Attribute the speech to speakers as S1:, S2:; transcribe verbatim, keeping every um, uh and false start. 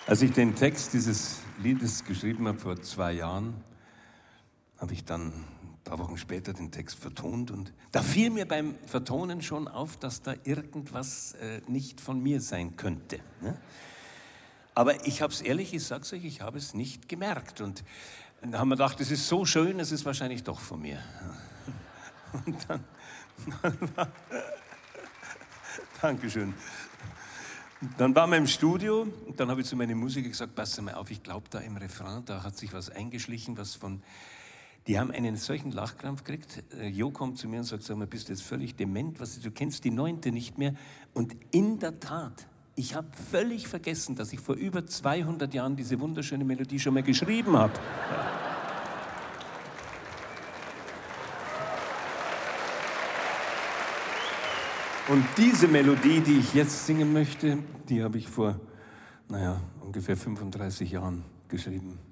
S1: Als ich den Text dieses Liedes geschrieben habe vor zwei Jahren, habe ich dann ein paar Wochen später den Text vertont und da fiel mir beim Vertonen schon auf, dass da irgendwas äh, nicht von mir sein könnte. Ne? Aber ich habe es ehrlich, ich sag's euch, ich habe es nicht gemerkt und dann haben wir gedacht, es ist so schön, es ist wahrscheinlich doch von mir. Und dann, dann war, Dankeschön. Dann waren wir im Studio und dann habe ich zu meinem Musiker gesagt, pass mal auf, ich glaube da im Refrain, da hat sich was eingeschlichen, was von... Die haben einen solchen Lachkrampf gekriegt. Jo kommt zu mir und sagt, sag mal, bist du jetzt völlig dement? Was, du kennst die Neunte nicht mehr. Und in der Tat, ich habe völlig vergessen, dass ich vor über zweihundert Jahren diese wunderschöne Melodie schon mal geschrieben habe. Und diese Melodie, die ich jetzt singen möchte, die habe ich vor, naja, ungefähr fünfunddreißig Jahren geschrieben.